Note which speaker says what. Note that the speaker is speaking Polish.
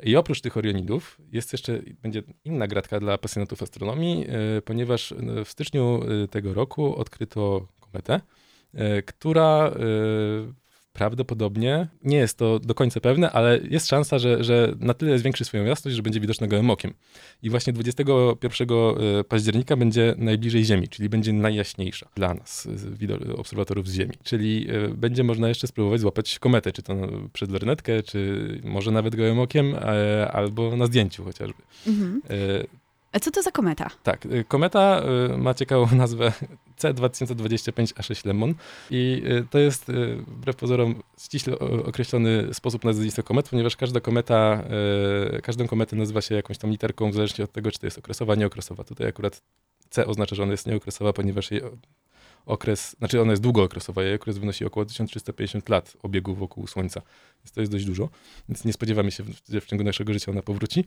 Speaker 1: I oprócz tych Orionidów będzie inna gratka dla pasjonatów astronomii, ponieważ w styczniu tego roku odkryto kometę, która prawdopodobnie, nie jest to do końca pewne, ale jest szansa, że na tyle zwiększy swoją jasność, że będzie widoczna gołym okiem. I właśnie 21 października będzie najbliżej Ziemi, czyli będzie najjaśniejsza dla nas, obserwatorów z Ziemi. Czyli będzie można jeszcze spróbować złapać kometę, czy to przez lornetkę, czy może nawet gołym okiem, albo na zdjęciu chociażby.
Speaker 2: Mhm. A co to za kometa?
Speaker 1: Tak, kometa ma ciekawą nazwę C2025A6 Lemon i to jest wbrew pozorom ściśle określony sposób nazwiska komet, ponieważ każdą kometę nazywa się jakąś tam literką w zależności od tego, czy to jest okresowa, nieokresowa. Tutaj akurat C oznacza, że ona jest nieokresowa, ponieważ jej ona jest długookresowa, jej okres wynosi około 1350 lat obiegu wokół Słońca. Więc to jest dość dużo, więc nie spodziewamy się, że w ciągu naszego życia ona powróci.